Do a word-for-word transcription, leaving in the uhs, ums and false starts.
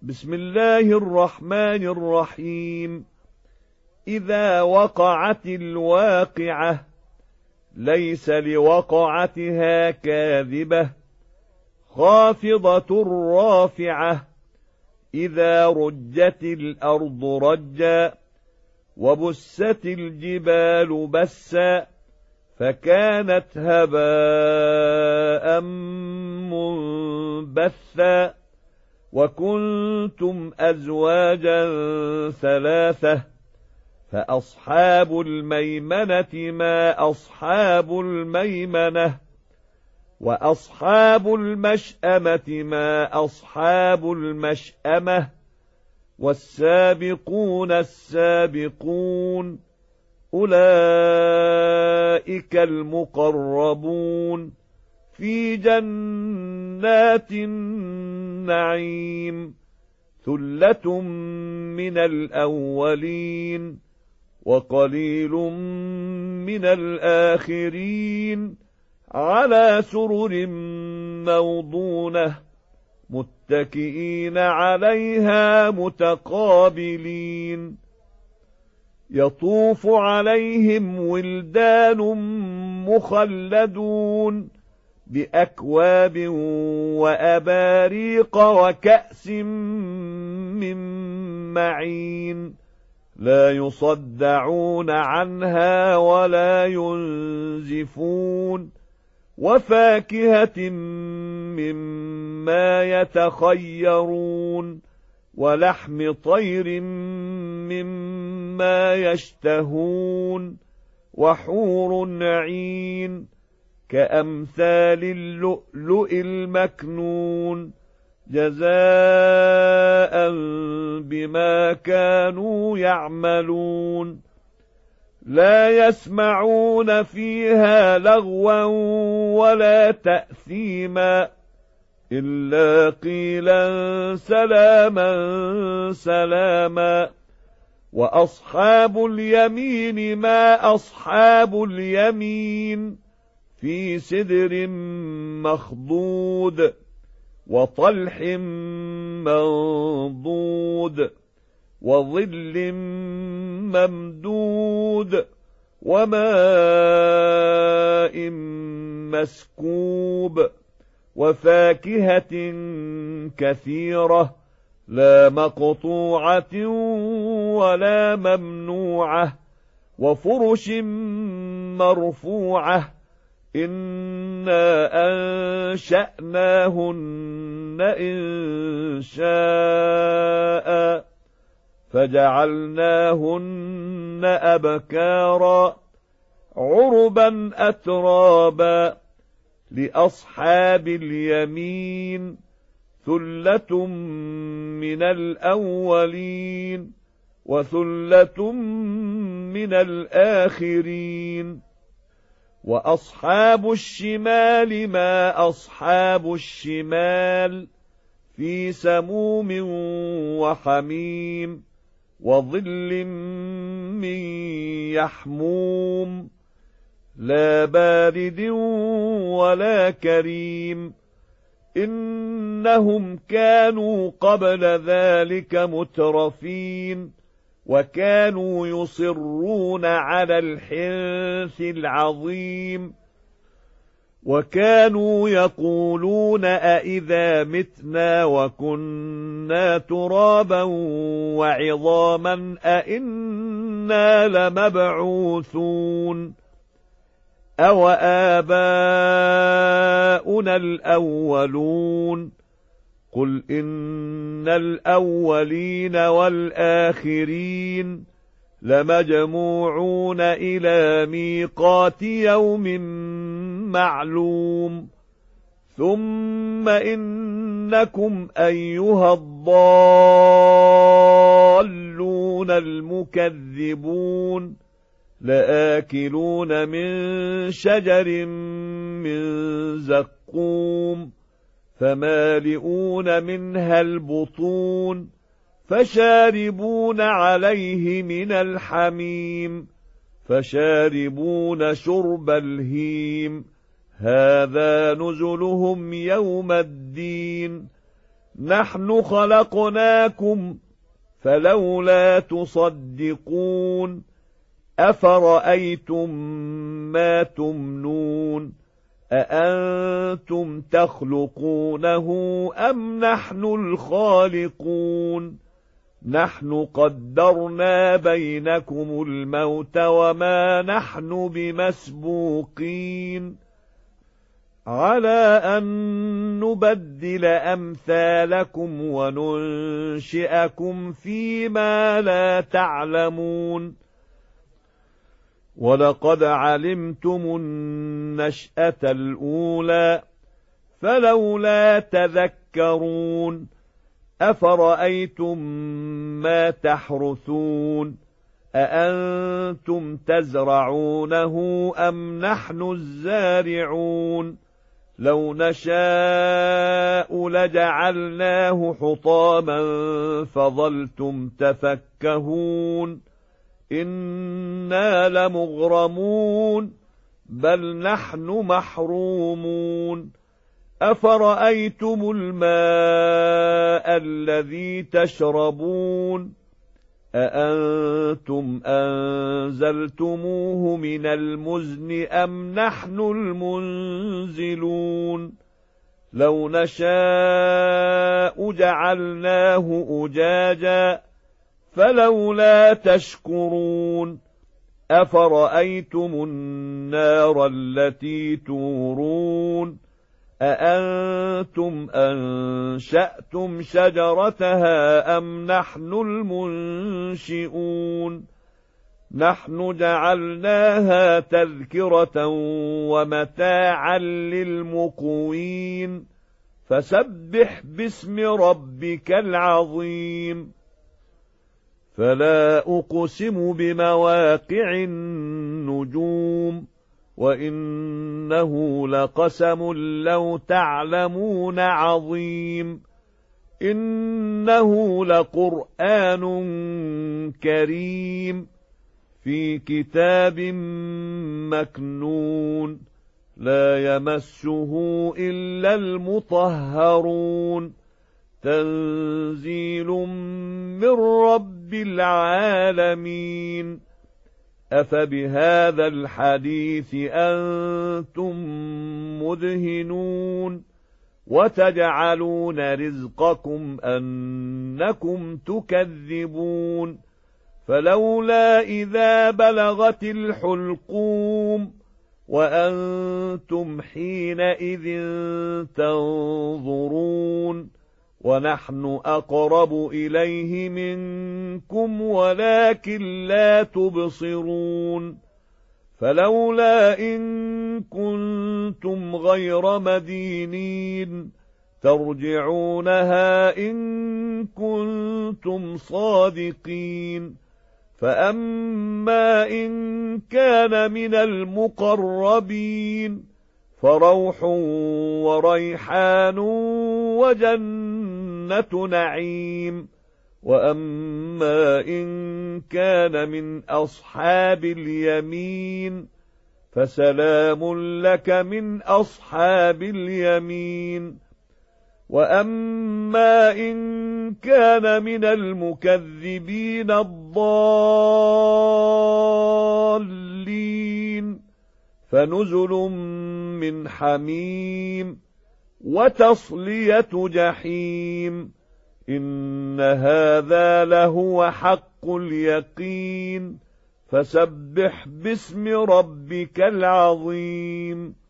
بسم الله الرحمن الرحيم. إذا وقعت الواقعة ليس لوقعتها كاذبة خافضة رافعة إذا رجت الأرض رجا وبست الجبال بسا فكانت هباء منبثا وكنتم أزواجا ثلاثة فأصحاب الميمنة ما أصحاب الميمنة وأصحاب المشأمة ما أصحاب المشأمة والسابقون السابقون أولئك المقربون في جنات النعيم ثلة من الأولين وقليل من الآخرين على سرر موضونة متكئين عليها متقابلين يطوف عليهم ولدان مخلدون بأكواب وأباريق وكأس من معين لا يصدعون عنها ولا ينزفون وفاكهة مما يتخيرون ولحم طير مما يشتهون وحور عين كأمثال اللؤلؤ المكنون جزاء بما كانوا يعملون لا يسمعون فيها لغوا ولا تأثيما إلا قيلا سلاما سلاما وأصحاب اليمين ما أصحاب اليمين في سدر مخضود وطلح منضود وظل ممدود وماء مسكوب وفاكهة كثيرة لا مقطوعة ولا ممنوعة وفرش مرفوعة إنا أنشأناهن إن شاء فجعلناهن أبكارا عربا أترابا لأصحاب اليمين ثلة من الأولين وثلة من الآخرين وأصحاب الشمال ما أصحاب الشمال في سموم وحميم وظل من يحموم لا بارد ولا كريم إنهم كانوا قبل ذلك مترفين وكانوا يصرون على الحنث العظيم وكانوا يقولون أئذا متنا وكنا ترابا وعظاما أئنا لمبعوثون أو آباؤنا الأولون قل إن الأولين والآخرين لمجموعون إلى ميقات يوم معلوم ثم إنكم أيها الضالون المكذبون لآكلون من شجر من زقوم فمالئون منها البطون فشاربون عليه من الحميم فشاربون شرب الهيم هذا نزلهم يوم الدين نحن خلقناكم فلولا تصدقون أفرأيتم ما تمنون أأنتم تخلقونه أم نحن الخالقون نحن قدرنا بينكم الموت وما نحن بمسبوقين على أن نبدل أمثالكم وننشئكم فيما لا تعلمون ولقد علمتم النشأة الأولى فلولا تذكرون أفرأيتم ما تحرثون أأنتم تزرعونه أم نحن الزارعون لو نشاء لجعلناه حطاما فظلتم تفكهون إنا لمغرمون بل نحن محرومون أفرأيتم الماء الذي تشربون أأنتم أنزلتموه من المزن أم نحن المنزلون لو نشاء جعلناه أجاجا فلولا تشكرون أفرأيتم النار التي تورون أأنتم أنشأتم شجرتها أم نحن المنشئون نحن جعلناها تذكرة ومتاعا للمقوين فسبح باسم ربك العظيم فلا أقسم بمواقع النجوم وإنه لقسم لو تعلمون عظيم إنه لقرآن كريم في كتاب مكنون لا يمسه إلا المطهرون تنزيل من رب العالمين أفبهذا الحديث أنتم مدهنون وتجعلون رزقكم أنكم تكذبون فلولا إذا بلغت الحلقوم وأنتم حينئذ تنظرون ونحن أقرب إليه منكم ولكن لا تبصرون فلولا إن كنتم غير مدينين ترجعونها إن كنتم صادقين فأما إن كان من المقربين فروح وريحان وجنة نعيم وأما إن كان من أصحاب اليمين فسلام لك من أصحاب اليمين وأما إن كان من المكذبين الضالين فنزل من حميم وتصلية جحيم إن هذا لهو حق اليقين فسبح باسم ربك العظيم